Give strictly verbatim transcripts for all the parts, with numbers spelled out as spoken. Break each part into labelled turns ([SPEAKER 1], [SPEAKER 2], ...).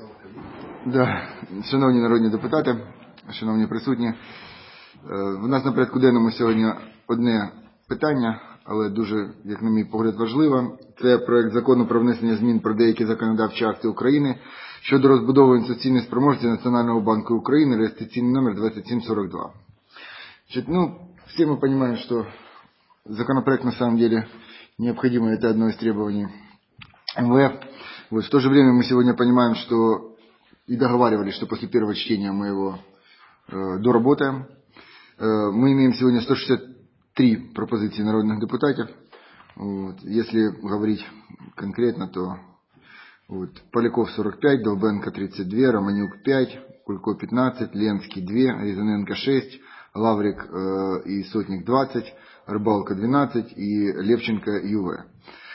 [SPEAKER 1] Да. Шановні народні депутати, шановні присутні, в нас на порядку денному сьогодні одне питання, але дуже, як на мій погляд, важливе. Це проект закону про внесення змін про деякі законодавчі акти України щодо розбудови інвестиційної спроможності Национального банка Украины, реєстраційний номер двадцать семь сорок два. Значит, ну, все мы понимаем, что законопроект на самом деле необходим, это одно из требований эм вэ эф. Вот, в то же время мы сегодня понимаем, что и договаривались, что после первого чтения мы его э, доработаем. Э, мы имеем сегодня сто шестьдесят три пропозиции народных депутатов. Вот. Если говорить конкретно, то вот, Поляков сорок пять, Долбенко тридцать два, Романюк пять, Кулько пятнадцать, Ленский два, Рязаненко шесть, Лаврик э, и Сотник двадцать, Рыбалка двенадцать и Левченко ю вэ.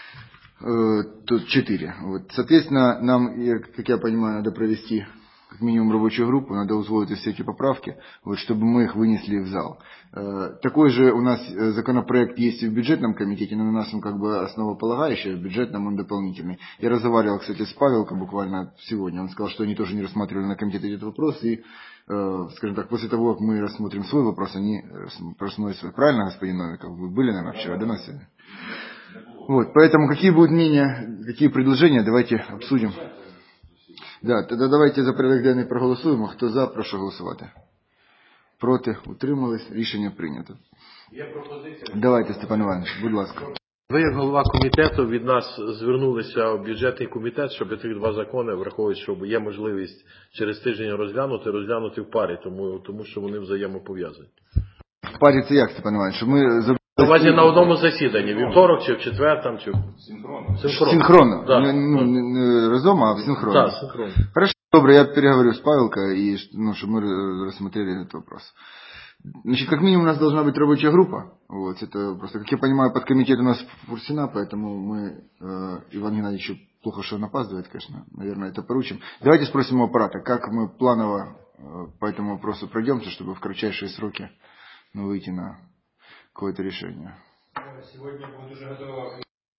[SPEAKER 1] Тут четыре. Вот. Соответственно, нам, как я понимаю, надо провести как минимум рабочую группу, надо узволить все эти поправки, вот, чтобы мы их вынесли в зал. Такой же у нас законопроект есть и в бюджетном комитете, но у нас он как бы основополагающий, а в бюджетном он дополнительный. Я разговаривал, кстати, с Павелком буквально сегодня. Он сказал, что они тоже не рассматривали на комитете этот вопрос. И, скажем так, после того, как мы рассмотрим свой вопрос, они рассмотрят свой. Правильно, господин Новиков? Вы были, наверное, вчера, да, на сегодня? Вот, поэтому какие будут мнения, какие предложения, давайте обсудим. Да, тогда давайте за порядок денний проголосуємо. Хто за, прошу голосувати. Проти, утримались, рішення прийнято.
[SPEAKER 2] Є пропозиція.
[SPEAKER 1] Давайте, Степан Іванович, будь ласка.
[SPEAKER 2] Ви, як голова комітету, від нас звернулися в бюджетний комітет, щоб ці два закони, враховуючи, що є можливість через тиждень розглянути, розглянути в парі, тому, тому що вони взаємопов'язані.
[SPEAKER 1] В парі це як, Степан Іванович? Щоб ми...
[SPEAKER 2] Давайте на одному засіданні, вівторок чи в четвер, там, чи...
[SPEAKER 1] Синхронно. Синхронно. Синхронно.
[SPEAKER 2] Да.
[SPEAKER 1] Ну, не разом, а синхронно.
[SPEAKER 2] Да, синхронно.
[SPEAKER 1] Хорошо, добре, я переговорю с Павелко, и, ну, чтобы мы рассмотрели этот вопрос. Значит, как минимум у нас должна быть рабочая группа. Вот, это просто, как я понимаю, подкомитет у нас Фурсина, поэтому мы, э, Иван Геннадьевич плохо, что он опаздывает, конечно, наверное, это поручим. Давайте спросим у аппарата, как мы планово э, по этому вопросу пройдемся, чтобы в кратчайшие сроки, ну, выйти на какое-то решение.
[SPEAKER 3] Сегодня будет уже готово.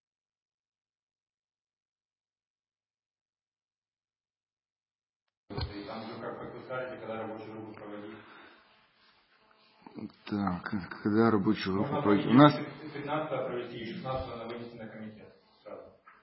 [SPEAKER 3] Там же, как, как вы скажете, когда рабочую группу проводить?
[SPEAKER 1] Так, когда рабочую группу
[SPEAKER 3] Можно
[SPEAKER 1] проводить? У нас...
[SPEAKER 3] пятнадцатого провести и шестнадцатого на вынести на комитет. Сразу.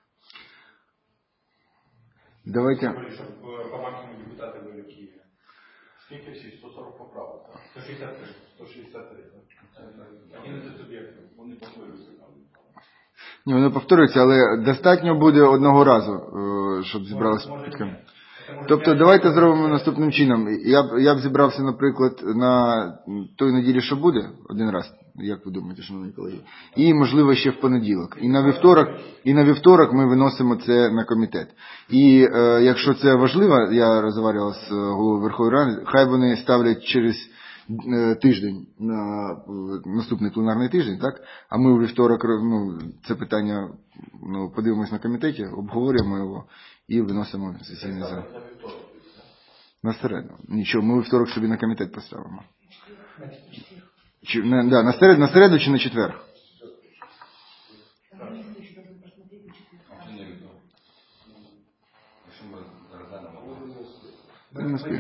[SPEAKER 1] Давайте...
[SPEAKER 3] Чтобы по максимуму депутаты были в Киеве. Сколько всего? сто сорок поправок. сто шестьдесят три. сто шестьдесят три. одинадцять суб'єктів. Вони повторюються там.
[SPEAKER 1] Ні, вони повторюються, але достатньо буде одного разу, щоб зібралися підкомітет. Тобто, давайте зробимо наступним чином. Я б, я б зібрався, наприклад, на той неділі, що буде, один раз, як ви думаєте, шановні колеги, і, можливо, ще в понеділок. І на вівторок, і на вівторок ми виносимо це на комітет. І е, якщо це важливо, я розмовляв з головою Верховної Ради, хай вони ставлять через тиждень на наступний пленарний тиждень, так? А ми у вівторок, ну, це питання, ну, подивимось на комітеті, обговорюємо його і виносимо в сесійний зал. На середу. Нічого, ми у вівторок собі на комітет поставимо. Чи, на, да, на середу, на середу чи на четвер? Не успеем.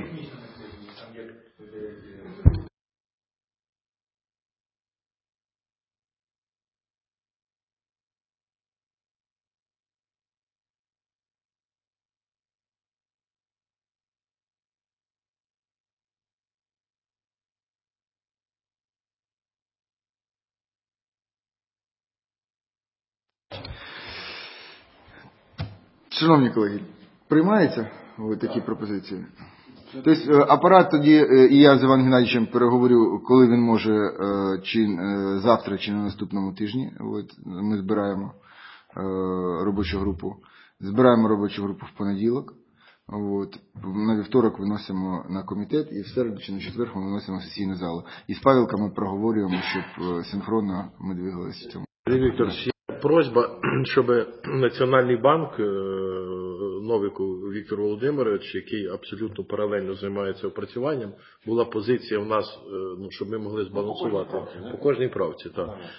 [SPEAKER 1] Шановні колеги, приймаються ось такі пропозиції? Тобто апарат тоді, і я з Іваном Геннадійовичем переговорю, коли він може, чи завтра, чи на наступному тижні. От, ми збираємо робочу групу. Збираємо робочу групу в понеділок. От, на вівторок виносимо на комітет, і в середу чи на четвер ми виносимо в сесійну залу. І з Павелком ми проговорюємо, щоб синхронно ми двигалися в цьому.
[SPEAKER 2] Віктор, є просьба, щоб Національний банк Новику Віктору Володимировичу, який абсолютно паралельно займається опрацюванням, була позиція в нас, ну, щоб ми могли збалансувати по кожній правці. Так. Там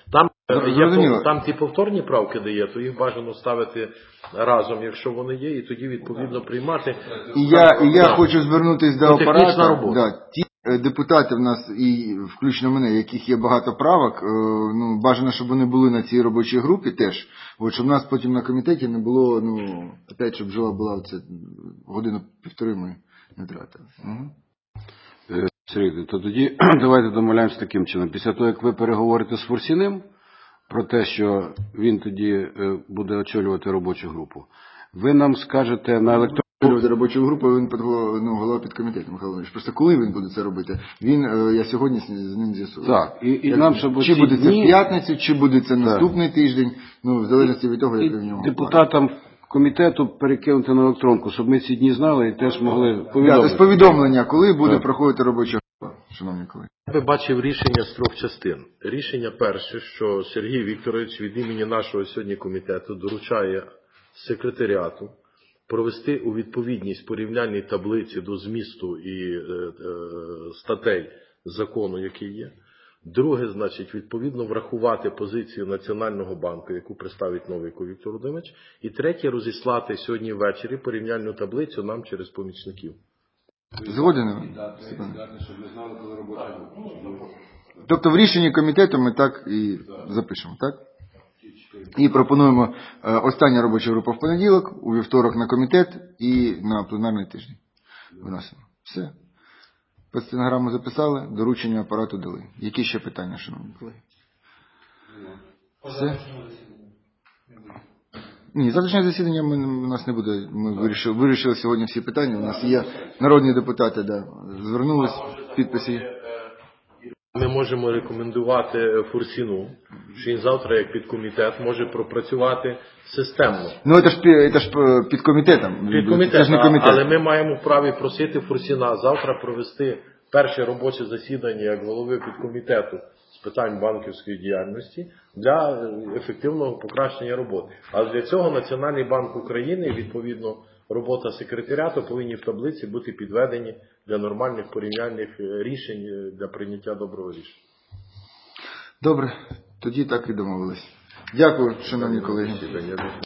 [SPEAKER 2] Є,
[SPEAKER 1] Зрозуміло.
[SPEAKER 2] там ті повторні правки дає, то їх бажано ставити разом, якщо вони є, і тоді відповідно приймати.
[SPEAKER 1] І я, і я
[SPEAKER 2] Так.
[SPEAKER 1] хочу звернутися до
[SPEAKER 2] Це технічна
[SPEAKER 1] апарату.
[SPEAKER 2] робота.
[SPEAKER 1] Да, ті е, депутати в нас, і включно мене, яких є багато правок, е, ну, бажано, щоб вони були на цій робочій групі теж. От, щоб в нас потім на комітеті не було, ну, опять, щоб жила була це годину-півтори ми не тратили. Угу.
[SPEAKER 4] Е, Сергій, то тоді давайте домовляємося таким чином. Після того, як ви переговорите з Фурсіним про те, що він тоді е, буде очолювати робочу групу, ви нам скажете на електронному...
[SPEAKER 1] Очолювати робочу групу, він під, ну, голова підкомітету, Михайло Іванович. Просто коли він буде це робити, він, е, я сьогодні з, з ним з'ясую.
[SPEAKER 4] Так, і, і
[SPEAKER 1] Як-
[SPEAKER 4] нам, щоб
[SPEAKER 1] чи
[SPEAKER 4] ці
[SPEAKER 1] буде це
[SPEAKER 4] дні...
[SPEAKER 1] в п'ятницю, чи буде це наступний тиждень, ну, в залежності від того,
[SPEAKER 4] і
[SPEAKER 1] як в ньому.
[SPEAKER 4] депутатам комітету перекинути на електронку, щоб ми ці дні знали і теж могли
[SPEAKER 1] Да,
[SPEAKER 4] повідомити.
[SPEAKER 1] тобто повідомлення, коли буде
[SPEAKER 4] Так.
[SPEAKER 1] проходити робоча група, шановні колеги.
[SPEAKER 2] Я би бачив рішення з трьох частин. Рішення перше, що Сергій Вікторович від імені нашого сьогодні комітету доручає секретаріату провести у відповідність порівняльні таблиці до змісту і е, е, статей закону, який є. Друге, значить, відповідно врахувати позицію Національного банку, яку представить Новиков Віктор Володимирович. І третє, розіслати сьогодні ввечері порівняльну таблицю нам через помічників.
[SPEAKER 1] Згоден? Степан? Тобто в рішенні комітету ми так і запишемо, так? І пропонуємо е, остання робоча група в понеділок, у вівторок на комітет і на пленарний тиждень. Виносимо. Все. Під стенограму записали, доручення апарату дали. Які ще питання, шановні колеги? Все? Ні, завтрашнє засідання ми, у нас не буде. Ми вирішили, вирішили сьогодні всі питання. У нас є народні депутати, да, звернулись, підписи.
[SPEAKER 2] Ми можемо рекомендувати Фурсіну, що він завтра, як підкомітет, може пропрацювати системно.
[SPEAKER 1] Ну, це ж, пі- це ж е, під комітетом.
[SPEAKER 2] Під
[SPEAKER 1] Це
[SPEAKER 2] комітет,
[SPEAKER 1] ж не комітет.
[SPEAKER 2] але ми маємо вправі просити Фурсіна завтра провести перше робоче засідання як голови підкомітету з питань банківської діяльності для е, ефективного покращення роботи. А для цього Національний банк України, відповідно, робота секретаріату повинні в таблиці бути підведені для нормальних порівняльних е, рішень е, для прийняття доброго рішення.
[SPEAKER 1] Добре, тоді так і домовились. Дякую, шановні колеги.